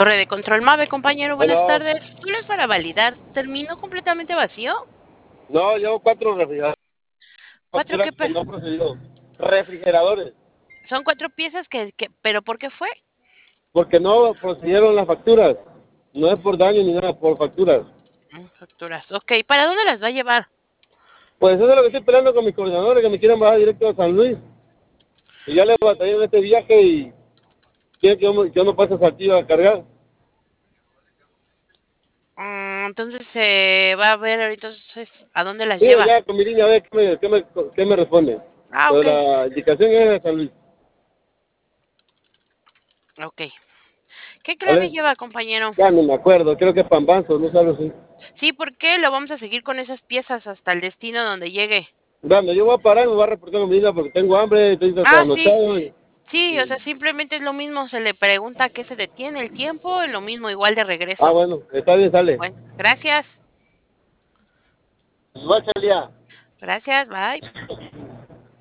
Torre de control MAVE, compañero, buenas Bueno, tardes. Solo es para validar. ¿Terminó completamente vacío? no, llevo 4 refrigeradores, ¿Cuatro factura qué? que no procedió. Refrigeradores, Son cuatro piezas ¿pero por qué fue? porque no procedieron las facturas. No es por daño ni nada, por facturas. Facturas. Ok, ¿para dónde las va a llevar? Pues eso es lo que estoy esperando con mis coordinadores, que me quieran bajar directo a San Luis. Y ya les batallé en este viaje y quieren que yo no pase a Saltillo a cargar. Entonces se va a ver ahorita entonces, a dónde las Digo, lleva. ya con mi línea a ver qué me responde. Ah, Pero ok, la indicación es de San Luis, ok. ¿Qué clave ¿vale? lleva, compañero? Ya no me acuerdo, creo que es Pambanzo, no sé algo así. Sí, ¿por qué lo vamos a seguir con esas piezas hasta el destino donde llegue? Dame, yo voy a parar y me voy a reportar con mi línea porque tengo hambre, estoy Ah, sí. trasnochado. Sí, o sea, simplemente es lo mismo. Se le pregunta qué se detiene el tiempo, es lo mismo igual de Ah, regreso. bueno, está bien, sale. Bueno, gracias. Igual salía. Gracias, bye.